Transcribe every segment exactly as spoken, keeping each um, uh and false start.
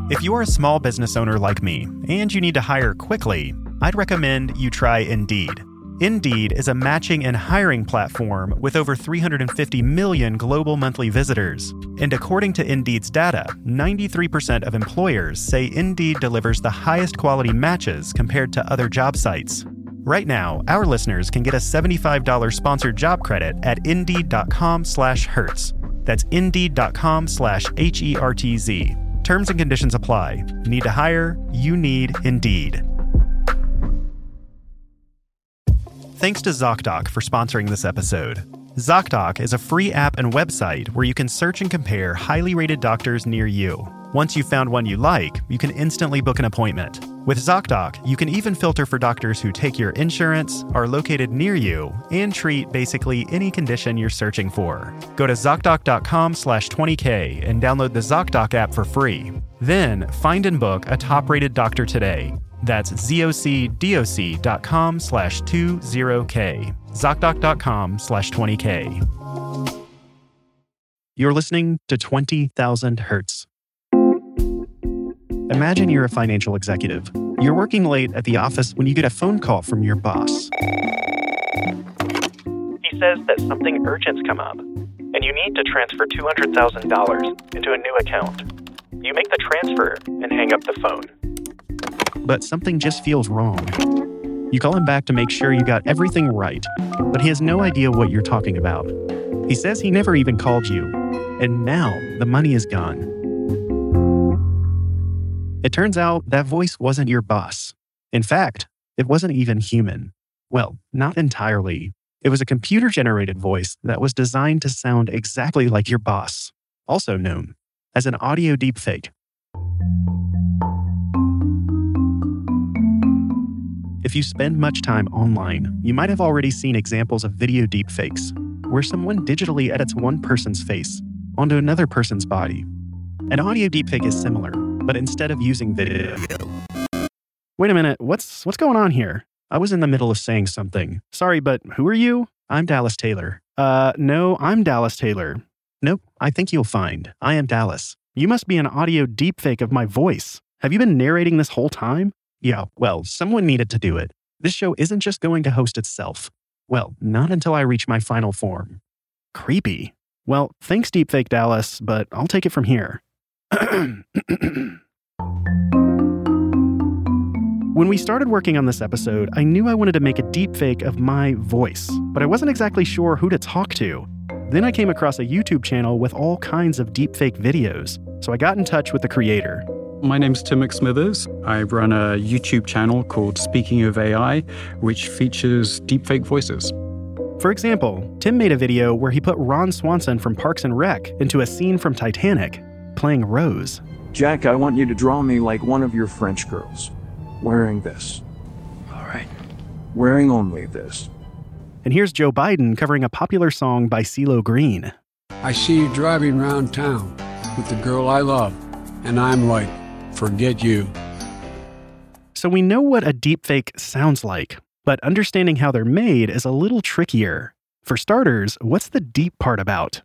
If you're a small business owner like me and you need to hire quickly, I'd recommend you try Indeed. Indeed is a matching and hiring platform with over three hundred fifty million global monthly visitors. And according to Indeed's data, ninety-three percent of employers say Indeed delivers the highest quality matches compared to other job sites. Right now, our listeners can get a seventy-five dollars sponsored job credit at indeed.com slash hertz. That's indeed.com slash H E R T Z. Terms and conditions apply. Need to hire? You need Indeed. Thanks to ZocDoc for sponsoring this episode. ZocDoc is a free app and website where you can search and compare highly rated doctors near you. Once you've found one you like, you can instantly book an appointment. With ZocDoc, you can even filter for doctors who take your insurance, are located near you, and treat basically any condition you're searching for. Go to ZocDoc.com slash 20K and download the ZocDoc app for free. Then, find and book a top-rated doctor today. That's ZocDoc.com slash 20K. ZocDoc.com slash 20K. You're listening to twenty thousand Hertz. Imagine you're a financial executive. You're working late at the office when you get a phone call from your boss. He says that something urgent's come up, and you need to transfer two hundred thousand dollars into a new account. You make the transfer and hang up the phone. But something just feels wrong. You call him back to make sure you got everything right, but he has no idea what you're talking about. He says he never even called you, and now the money is gone. It turns out that voice wasn't your boss. In fact, it wasn't even human. Well, not entirely. It was a computer-generated voice that was designed to sound exactly like your boss, also known as an audio deepfake. If you spend much time online, you might have already seen examples of video deepfakes, where someone digitally edits one person's face onto another person's body. An audio deepfake is similar, but instead of using video... Wait a minute, what's what's going on here? I was in the middle of saying something. Sorry, but who are you? I'm Dallas Taylor. Uh, no, I'm Dallas Taylor. Nope, I think you'll find. I am Dallas. You must be an audio deepfake of my voice. Have you been narrating this whole time? Yeah, well, someone needed to do it. This show isn't just going to host itself. Well, not until I reach my final form. Creepy. Well, thanks, Deepfake Dallas, but I'll take it from here. When we started working on this episode, I knew I wanted to make a deepfake of my voice, but I wasn't exactly sure who to talk to. Then I came across a YouTube channel with all kinds of deepfake videos, so I got in touch with the creator. My name's Tim McSmithers. I run a YouTube channel called Speaking of A I, which features deepfake voices. For example, Tim made a video where he put Ron Swanson from Parks and Rec into a scene from Titanic, playing Rose. Jack, I want you to draw me like one of your French girls, wearing this. All right. Wearing only this. And here's Joe Biden covering a popular song by CeeLo Green. I see you driving around town with the girl I love, and I'm like, forget you. So we know what a deepfake sounds like, but understanding how they're made is a little trickier. For starters, what's the deep part about?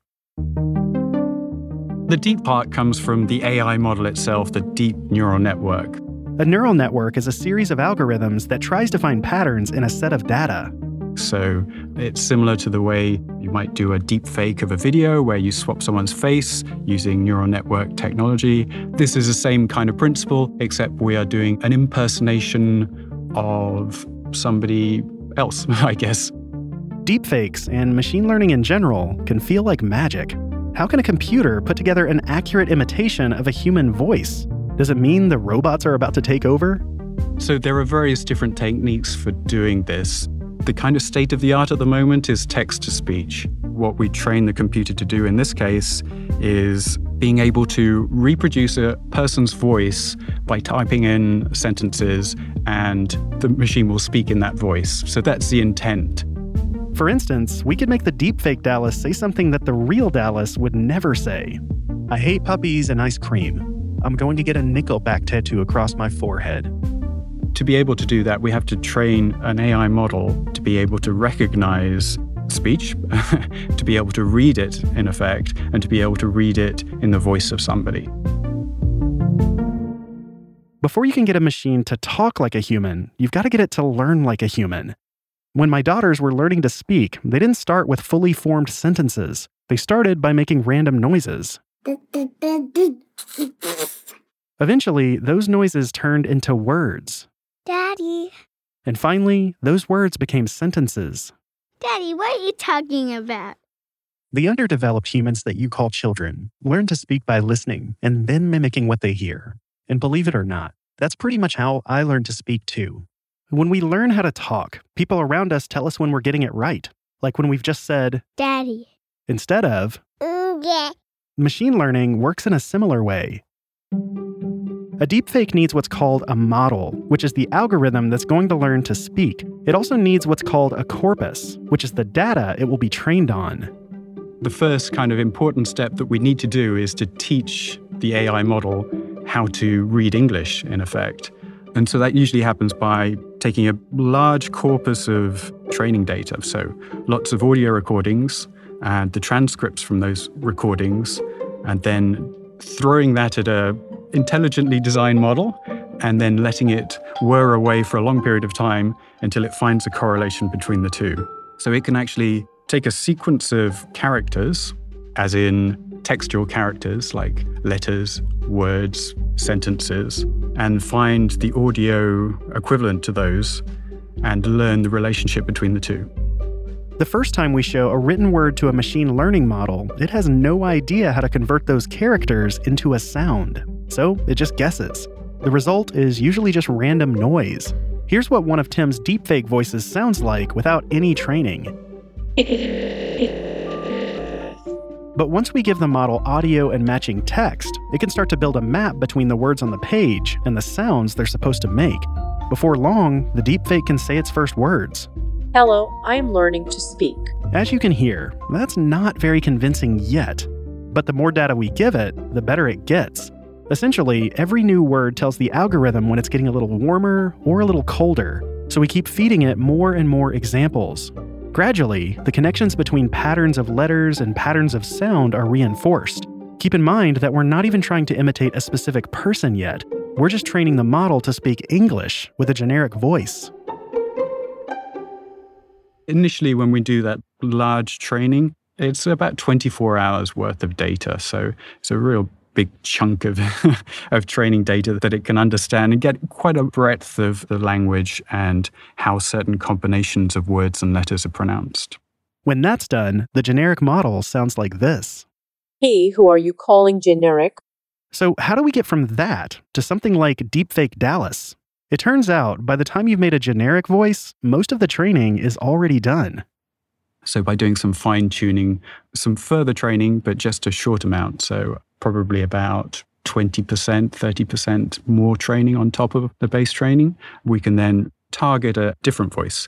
The deep part comes from the A I model itself, the deep neural network. A neural network is a series of algorithms that tries to find patterns in a set of data. So it's similar to the way you might do a deep fake of a video where you swap someone's face using neural network technology. This is the same kind of principle, except we are doing an impersonation of somebody else, I guess. Deepfakes and machine learning in general can feel like magic. How can a computer put together an accurate imitation of a human voice? Does it mean the robots are about to take over? So there are various different techniques for doing this. The kind of state of the art at the moment is text-to-speech. What we train the computer to do in this case is being able to reproduce a person's voice by typing in sentences, and the machine will speak in that voice. So that's the intent. For instance, we could make the deepfake Dallas say something that the real Dallas would never say. I hate puppies and ice cream. I'm going to get a Nickelback tattoo across my forehead. To be able to do that, we have to train an A I model to be able to recognize speech, to be able to read it, in effect, and to be able to read it in the voice of somebody. Before you can get a machine to talk like a human, you've got to get it to learn like a human. When my daughters were learning to speak, they didn't start with fully formed sentences. They started by making random noises. Eventually, those noises turned into words. Daddy. And finally, those words became sentences. Daddy, what are you talking about? The underdeveloped humans that you call children learn to speak by listening and then mimicking what they hear. And believe it or not, that's pretty much how I learned to speak too. When we learn how to talk, people around us tell us when we're getting it right. Like when we've just said, Daddy. Instead of, Yeah. Machine learning works in a similar way. A deepfake needs what's called a model, which is the algorithm that's going to learn to speak. It also needs what's called a corpus, which is the data it will be trained on. The first kind of important step that we need to do is to teach the A I model how to read English, in effect. And so that usually happens by taking a large corpus of training data, so lots of audio recordings and the transcripts from those recordings, and then throwing that at a intelligently designed model and then letting it whir away for a long period of time until it finds a correlation between the two. So it can actually take a sequence of characters, as in textual characters like letters, words, sentences, and find the audio equivalent to those and learn the relationship between the two. The first time we show a written word to a machine learning model, it has no idea how to convert those characters into a sound. So it just guesses. The result is usually just random noise. Here's what one of Tim's deepfake voices sounds like without any training. But once we give the model audio and matching text, it can start to build a map between the words on the page and the sounds they're supposed to make. Before long, the deepfake can say its first words. Hello, I am learning to speak. As you can hear, that's not very convincing yet. But the more data we give it, the better it gets. Essentially, every new word tells the algorithm when it's getting a little warmer or a little colder, so we keep feeding it more and more examples. Gradually, the connections between patterns of letters and patterns of sound are reinforced. Keep in mind that we're not even trying to imitate a specific person yet. We're just training the model to speak English with a generic voice. Initially, when we do that large training, it's about twenty-four hours worth of data. So it's a real big chunk of, of training data that it can understand and get quite a breadth of the language and how certain combinations of words and letters are pronounced. When that's done, the generic model sounds like this. Hey, who are you calling generic? So how do we get from that to something like Deepfake Dallas? It turns out, by the time you've made a generic voice, most of the training is already done. So by doing some fine-tuning, some further training, but just a short amount, so probably about twenty percent, thirty percent more training on top of the base training, we can then target a different voice.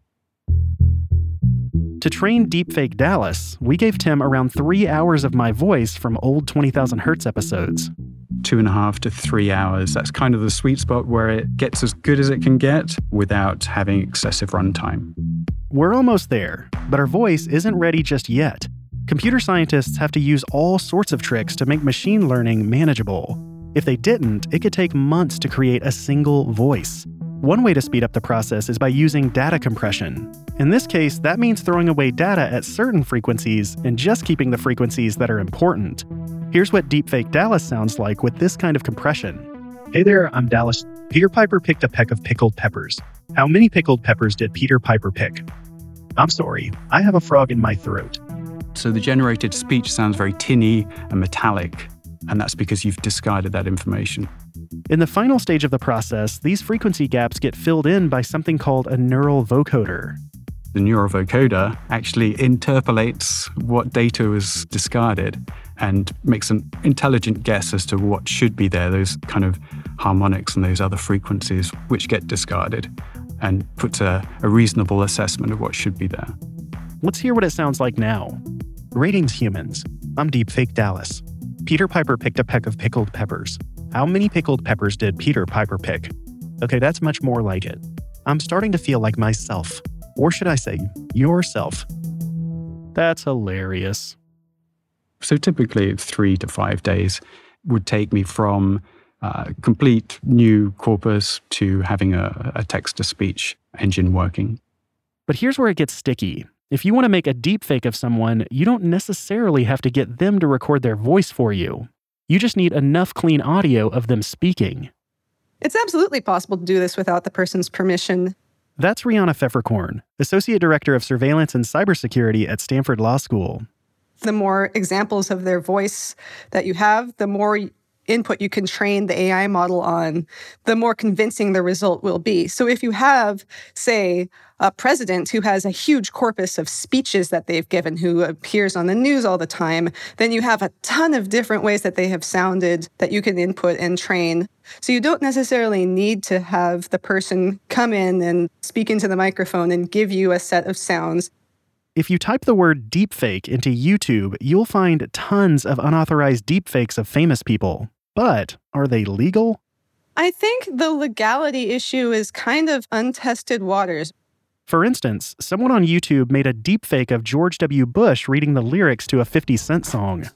To train Deepfake Dallas, we gave Tim around three hours of my voice from old twenty thousand hertz episodes. Two and a half to three hours. That's kind of the sweet spot where it gets as good as it can get without having excessive runtime. We're almost there, but our voice isn't ready just yet. Computer scientists have to use all sorts of tricks to make machine learning manageable. If they didn't, it could take months to create a single voice. One way to speed up the process is by using data compression. In this case, that means throwing away data at certain frequencies and just keeping the frequencies that are important. Here's what Deepfake Dallas sounds like with this kind of compression. Hey there, I'm Dallas. Peter Piper picked a peck of pickled peppers. How many pickled peppers did Peter Piper pick? I'm sorry, I have a frog in my throat. So the generated speech sounds very tinny and metallic, and that's because you've discarded that information. In the final stage of the process, these frequency gaps get filled in by something called a neural vocoder. The neural vocoder actually interpolates what data was discarded and makes an intelligent guess as to what should be there, those kind of harmonics and those other frequencies which get discarded, and puts a, a reasonable assessment of what should be there. Let's hear what it sounds like now. Greetings, humans. I'm Deepfake Dallas. Peter Piper picked a peck of pickled peppers. How many pickled peppers did Peter Piper pick? Okay, that's much more like it. I'm starting to feel like myself. Or should I say, yourself. That's hilarious. So typically three to five days would take me from uh, complete new corpus to having a, a text-to-speech engine working. But here's where it gets sticky. If you want to make a deepfake of someone, you don't necessarily have to get them to record their voice for you. You just need enough clean audio of them speaking. It's absolutely possible to do this without the person's permission. That's Rihanna Pfefferkorn, Associate Director of Surveillance and Cybersecurity at Stanford Law School. The more examples of their voice that you have, the more input you can train the A I model on, the more convincing the result will be. So if you have, say, a president who has a huge corpus of speeches that they've given, who appears on the news all the time, then you have a ton of different ways that they have sounded that you can input and train. So you don't necessarily need to have the person come in and speak into the microphone and give you a set of sounds. If you type the word deepfake into YouTube, you'll find tons of unauthorized deepfakes of famous people. But are they legal? I think the legality issue is kind of untested waters. For instance, someone on YouTube made a deepfake of George W. Bush reading the lyrics to a fifty Cent song.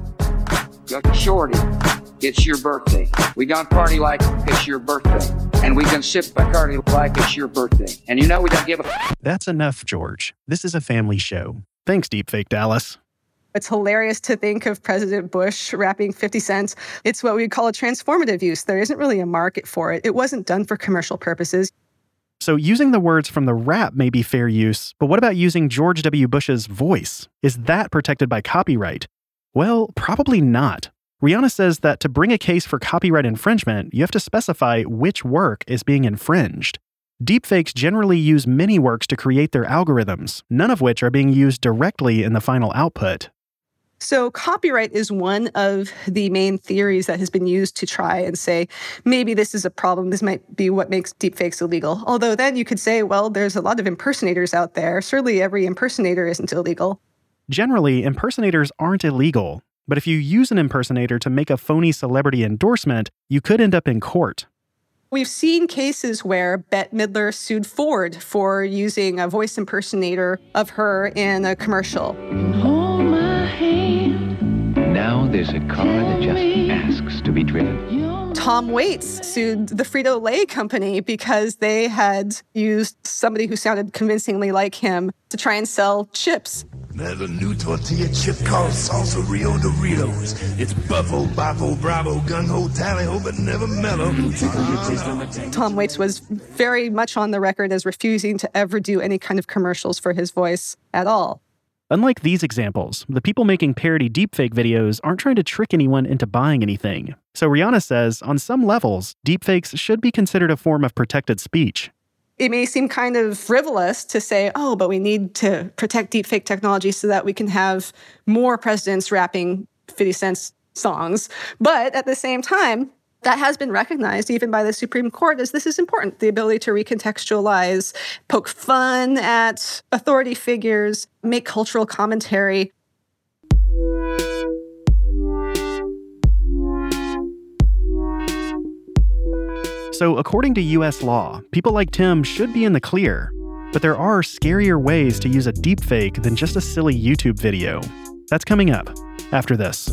Shorty, it's your birthday. We gonna party like it's your birthday. And we can sip Bacardi like it's your birthday. And you know we don't give a f- That's enough, George. This is a family show. Thanks, Deepfake Dallas. It's hilarious to think of President Bush rapping fifty Cent. It's what we call a transformative use. There isn't really a market for it. It wasn't done for commercial purposes. So using the words from the rap may be fair use, but what about using George W. Bush's voice? Is that protected by copyright? Well, probably not. Rihanna says that to bring a case for copyright infringement, you have to specify which work is being infringed. Deepfakes generally use many works to create their algorithms, none of which are being used directly in the final output. So copyright is one of the main theories that has been used to try and say, maybe this is a problem. This might be what makes deepfakes illegal. Although then you could say, well, there's a lot of impersonators out there. Surely every impersonator isn't illegal. Generally, impersonators aren't illegal. But if you use an impersonator to make a phony celebrity endorsement, you could end up in court. We've seen cases where Bette Midler sued Ford for using a voice impersonator of her in a commercial. Hold my hand. Now there's a car that just asks to be driven. Tom Waits sued the Frito-Lay company because they had used somebody who sounded convincingly like him to try and sell chips. There's a new tortilla chip called Salsa Rio Doritos. It's Buffalo, Bafo, Bravo, Gung Ho, Tally Ho, but never mellow. Tom Waits was very much on the record as refusing to ever do any kind of commercials for his voice at all. Unlike these examples, the people making parody deepfake videos aren't trying to trick anyone into buying anything. So Rihanna says, on some levels, deepfakes should be considered a form of protected speech. It may seem kind of frivolous to say, oh, but we need to protect deepfake technology so that we can have more presidents rapping fifty Cent songs. But at the same time, that has been recognized even by the Supreme Court as this is important. The ability to recontextualize, poke fun at authority figures, make cultural commentary. So according to U S law, people like Tim should be in the clear. But there are scarier ways to use a deepfake than just a silly YouTube video. That's coming up after this.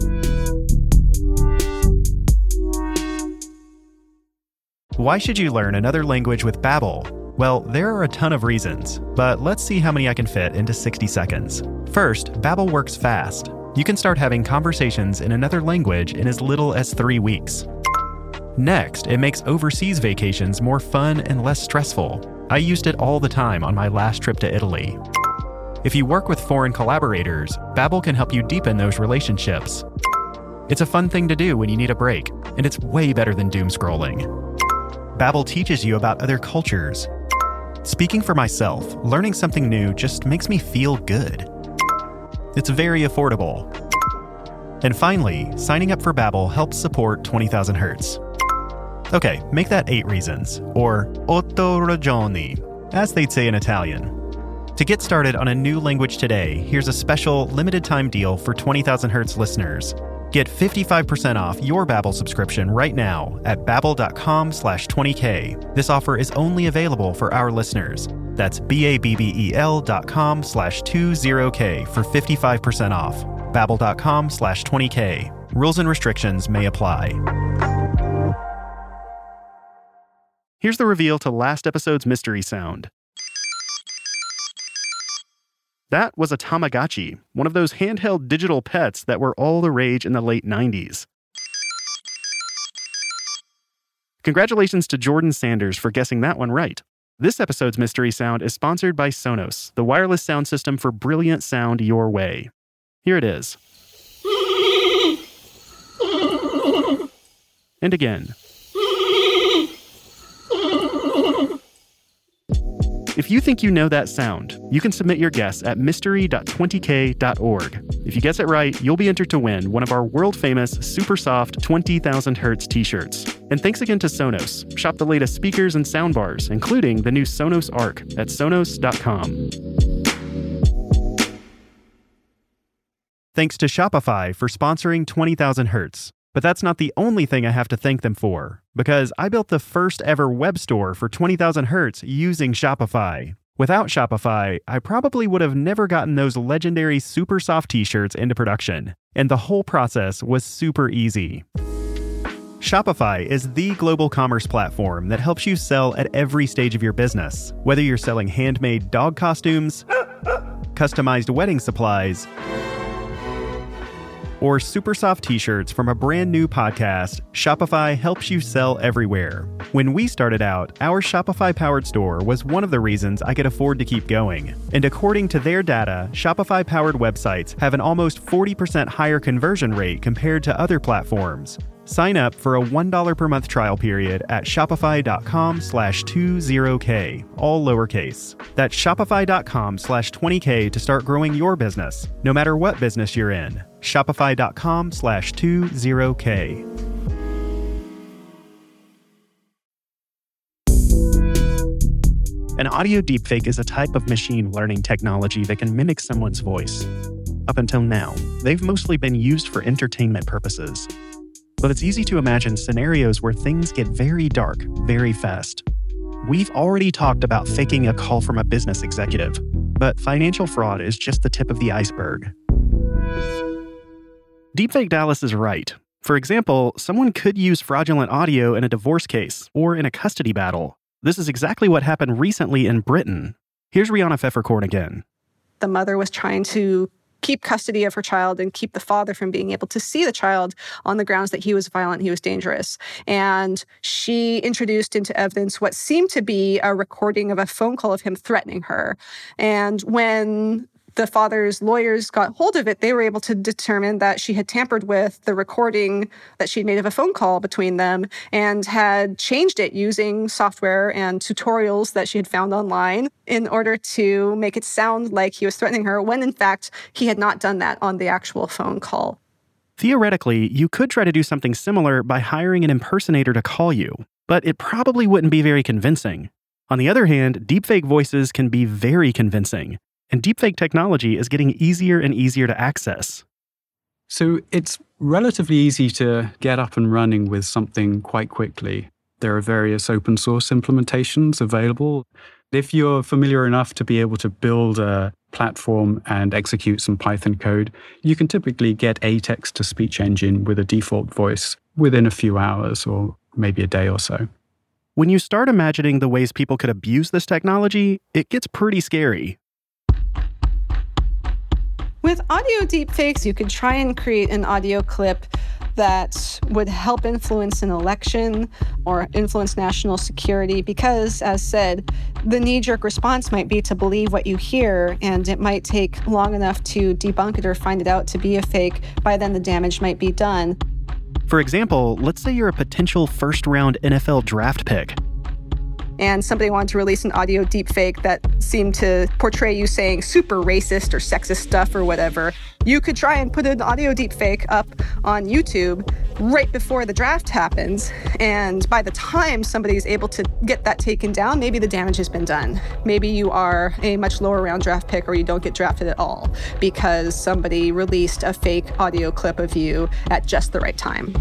Why should you learn another language with Babbel? Well, there are a ton of reasons, but let's see how many I can fit into sixty seconds. First, Babbel works fast. You can start having conversations in another language in as little as three weeks. Next, it makes overseas vacations more fun and less stressful. I used it all the time on my last trip to Italy. If you work with foreign collaborators, Babbel can help you deepen those relationships. It's a fun thing to do when you need a break, and it's way better than doom scrolling. Babbel teaches you about other cultures. Speaking for myself, learning something new just makes me feel good. It's very affordable. And finally, signing up for Babbel helps support twenty thousand hertz. Okay, make that eight reasons, or otto ragioni, as they'd say in Italian. To get started on a new language today, here's a special limited-time deal for twenty thousand hertz listeners. Get fifty-five percent off your Babbel subscription right now at babbel.com slash 20k. This offer is only available for our listeners. That's B-A-B-B-E-L dot com slash 20k for fifty-five percent off. Babbel.com slash 20k. Rules and restrictions may apply. Here's the reveal to last episode's mystery sound. That was a Tamagotchi, one of those handheld digital pets that were all the rage in the late nineties. Congratulations to Jordan Sanders for guessing that one right. This episode's mystery sound is sponsored by Sonos, the wireless sound system for brilliant sound your way. Here it is. And again. If you think you know that sound, you can submit your guess at mystery dot twenty k dot org. If you guess it right, you'll be entered to win one of our world-famous, super soft twenty thousand hertz t-shirts. And thanks again to Sonos. Shop the latest speakers and soundbars, including the new Sonos Arc at sonos dot com. Thanks to Shopify for sponsoring twenty thousand hertz. But that's not the only thing I have to thank them for, because I built the first ever web store for twenty thousand hertz using Shopify. Without Shopify, I probably would have never gotten those legendary super soft t-shirts into production, and the whole process was super easy. Shopify is the global commerce platform that helps you sell at every stage of your business, whether you're selling handmade dog costumes, customized wedding supplies, or super soft t-shirts from a brand new podcast. Shopify helps you sell everywhere. When we started out, our Shopify-powered store was one of the reasons I could afford to keep going. And according to their data, Shopify-powered websites have an almost forty percent higher conversion rate compared to other platforms. Sign up for a one dollar per month trial period at shopify.com slash 20k, all lowercase. That's shopify.com slash 20k to start growing your business, no matter what business you're in. Shopify.com slash 20k. An audio deepfake is a type of machine learning technology that can mimic someone's voice. Up until now, they've mostly been used for entertainment purposes. But it's easy to imagine scenarios where things get very dark very fast. We've already talked about faking a call from a business executive, but financial fraud is just the tip of the iceberg. Deepfake Dallas is right. For example, someone could use fraudulent audio in a divorce case or in a custody battle. This is exactly what happened recently in Britain. Here's Rihanna Pfefferkorn again. The mother was trying to keep custody of her child and keep the father from being able to see the child on the grounds that he was violent, he was dangerous. And she introduced into evidence what seemed to be a recording of a phone call of him threatening her. And when the father's lawyers got hold of it, they were able to determine that she had tampered with the recording that she'd made of a phone call between them and had changed it using software and tutorials that she had found online in order to make it sound like he was threatening her, when in fact he had not done that on the actual phone call. Theoretically, you could try to do something similar by hiring an impersonator to call you, but it probably wouldn't be very convincing. On the other hand, deepfake voices can be very convincing. And deepfake technology is getting easier and easier to access. So it's relatively easy to get up and running with something quite quickly. There are various open source implementations available. If you're familiar enough to be able to build a platform and execute some Python code, you can typically get a text-to-speech engine with a default voice within a few hours or maybe a day or so. When you start imagining the ways people could abuse this technology, it gets pretty scary. With audio deepfakes, you could try and create an audio clip that would help influence an election or influence national security because, as said, the knee-jerk response might be to believe what you hear, and it might take long enough to debunk it or find it out to be a fake. By then, the damage might be done. For example, let's say you're a potential first-round N F L draft pick. And somebody wanted to release an audio deepfake that seemed to portray you saying super racist or sexist stuff or whatever. You could try and put an audio deepfake up on YouTube right before the draft happens. And by the time somebody's able to get that taken down, maybe the damage has been done. Maybe you are a much lower round draft pick or you don't get drafted at all because somebody released a fake audio clip of you at just the right time.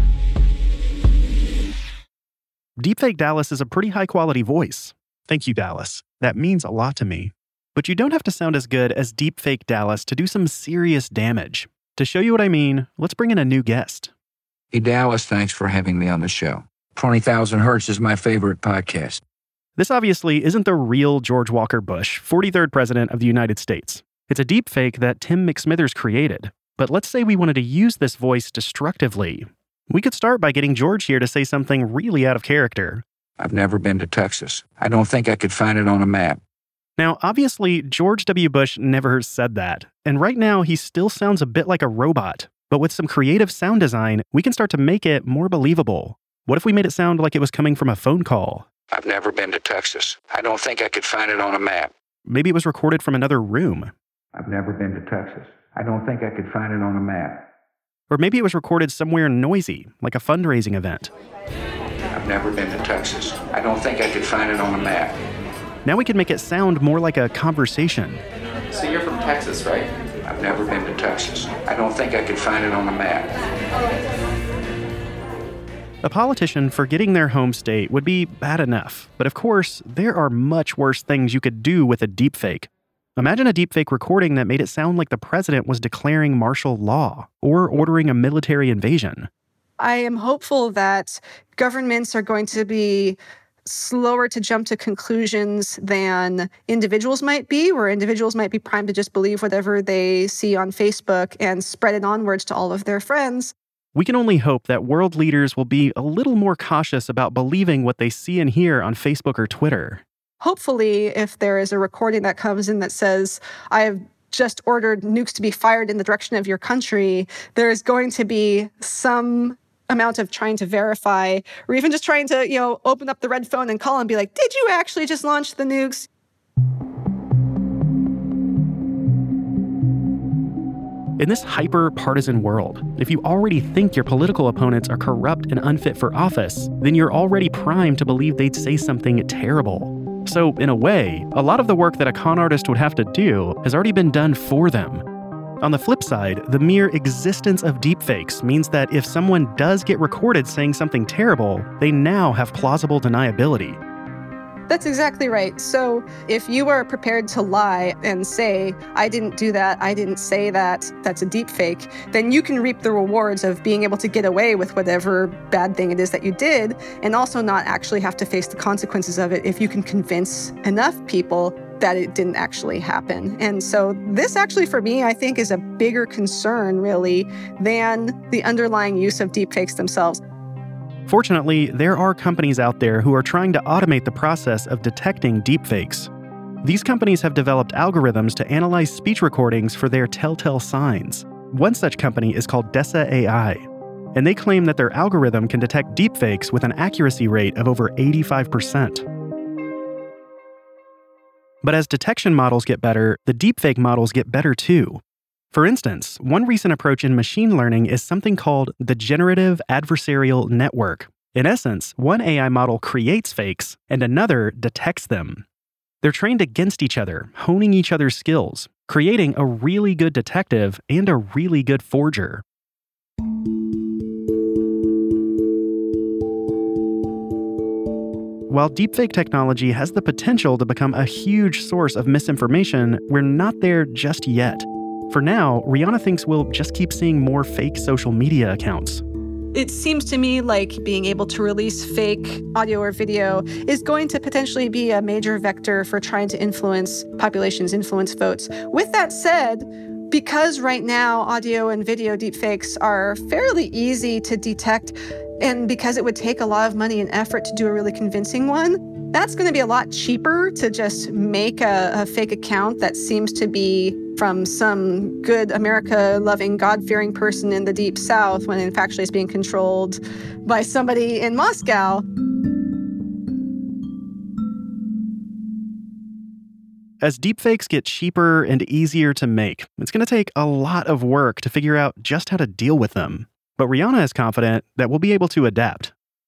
Deepfake Dallas is a pretty high-quality voice. Thank you, Dallas. That means a lot to me. But you don't have to sound as good as Deepfake Dallas to do some serious damage. To show you what I mean, let's bring in a new guest. Hey, Dallas, thanks for having me on the show. twenty thousand hertz is my favorite podcast. This obviously isn't the real George Walker Bush, forty-third President of the United States. It's a deepfake that Tim McSmithers created. But let's say we wanted to use this voice destructively. We could start by getting George here to say something really out of character. I've never been to Texas. I don't think I could find it on a map. Now, obviously, George W. Bush never said that. And right now, he still sounds a bit like a robot. But with some creative sound design, we can start to make it more believable. What if we made it sound like it was coming from a phone call? I've never been to Texas. I don't think I could find it on a map. Maybe it was recorded from another room. I've never been to Texas. I don't think I could find it on a map. Or maybe it was recorded somewhere noisy, like a fundraising event. I've never been to Texas. I don't think I could find it on a map. Now we can make it sound more like a conversation. So you're from Texas, right? I've never been to Texas. I don't think I could find it on a map. A politician forgetting their home state would be bad enough. But of course, there are much worse things you could do with a deepfake. Imagine a deepfake recording that made it sound like the president was declaring martial law or ordering a military invasion. I am hopeful that governments are going to be slower to jump to conclusions than individuals might be, where individuals might be primed to just believe whatever they see on Facebook and spread it onwards to all of their friends. We can only hope that world leaders will be a little more cautious about believing what they see and hear on Facebook or Twitter. Hopefully, if there is a recording that comes in that says, I have just ordered nukes to be fired in the direction of your country, there is going to be some amount of trying to verify, or even just trying to, you know, open up the red phone and call and be like, did you actually just launch the nukes? In this hyper-partisan world, if you already think your political opponents are corrupt and unfit for office, then you're already primed to believe they'd say something terrible. So, in a way, a lot of the work that a con artist would have to do has already been done for them. On the flip side, the mere existence of deepfakes means that if someone does get recorded saying something terrible, they now have plausible deniability. That's exactly right. So if you are prepared to lie and say, I didn't do that, I didn't say that, that's a deepfake, then you can reap the rewards of being able to get away with whatever bad thing it is that you did, and also not actually have to face the consequences of it if you can convince enough people that it didn't actually happen. And so this actually, for me, I think is a bigger concern, really, than the underlying use of deepfakes themselves. Fortunately, there are companies out there who are trying to automate the process of detecting deepfakes. These companies have developed algorithms to analyze speech recordings for their telltale signs. One such company is called Dessa A I, and they claim that their algorithm can detect deepfakes with an accuracy rate of over eighty-five percent. But as detection models get better, the deepfake models get better too. For instance, one recent approach in machine learning is something called the generative adversarial network. In essence, one A I model creates fakes and another detects them. They're trained against each other, honing each other's skills, creating a really good detective and a really good forger. While deepfake technology has the potential to become a huge source of misinformation, we're not there just yet. For now, Rihanna thinks we'll just keep seeing more fake social media accounts. It seems to me like being able to release fake audio or video is going to potentially be a major vector for trying to influence populations, influence votes. With that said, because right now audio and video deepfakes are fairly easy to detect, and because it would take a lot of money and effort to do a really convincing one, that's going to be a lot cheaper to just make a, a fake account that seems to be from some good America-loving, God-fearing person in the Deep South, when in fact it's being controlled by somebody in Moscow. As deepfakes get cheaper and easier to make, it's going to take a lot of work to figure out just how to deal with them. But Rihanna is confident that we'll be able to adapt.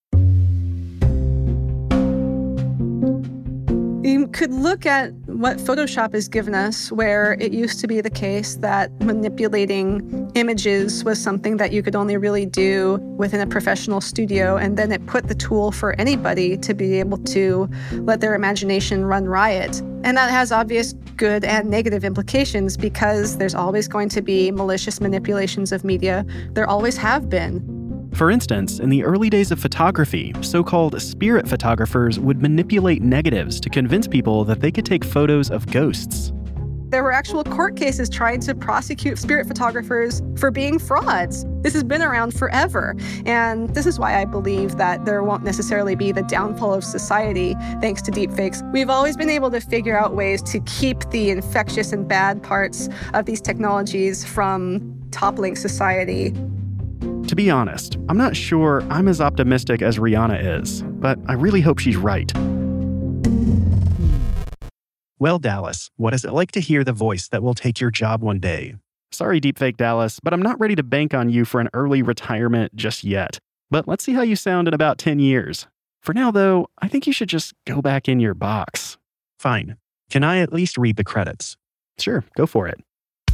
You could look at what Photoshop has given us, where it used to be the case that manipulating images was something that you could only really do within a professional studio, and then it put the tool for anybody to be able to let their imagination run riot. And that has obvious good and negative implications, because there's always going to be malicious manipulations of media. There always have been. For instance, in the early days of photography, so-called spirit photographers would manipulate negatives to convince people that they could take photos of ghosts. There were actual court cases trying to prosecute spirit photographers for being frauds. This has been around forever. And this is why I believe that there won't necessarily be the downfall of society thanks to deepfakes. We've always been able to figure out ways to keep the infectious and bad parts of these technologies from toppling society. To be honest, I'm not sure I'm as optimistic as Rihanna is, but I really hope she's right. Well, Dallas, what is it like to hear the voice that will take your job one day? Sorry, Deepfake Dallas, but I'm not ready to bank on you for an early retirement just yet. But let's see how you sound in about ten years. For now, though, I think you should just go back in your box. Fine. Can I at least read the credits? Sure, go for it.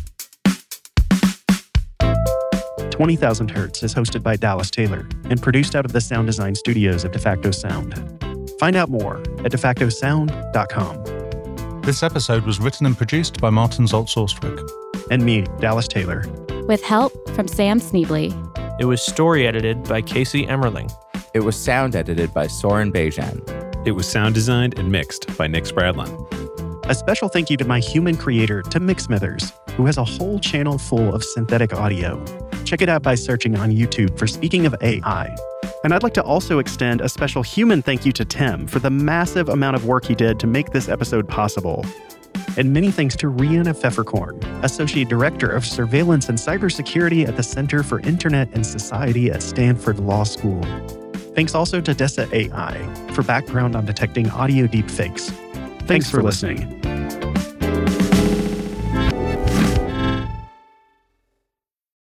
twenty thousand Hertz is hosted by Dallas Taylor and produced out of the sound design studios of DeFacto Sound. Find out more at de facto sound dot com. This episode was written and produced by Martin Zoltz-Orstwick. And me, Dallas Taylor. With help from Sam Sneebly. It was story edited by Casey Emmerling. It was sound edited by Soren Bejan. It was sound designed and mixed by Nick Spradlin. A special thank you to my human creator, Tim McSmithers, who has a whole channel full of synthetic audio. Check it out by searching on YouTube for Speaking of A I. And I'd like to also extend a special human thank you to Tim for the massive amount of work he did to make this episode possible. And many thanks to Rhianna Pfefferkorn, Associate Director of Surveillance and Cybersecurity at the Center for Internet and Society at Stanford Law School. Thanks also to Dessa A I for background on detecting audio deepfakes. Thanks, Thanks for, for listening. listening.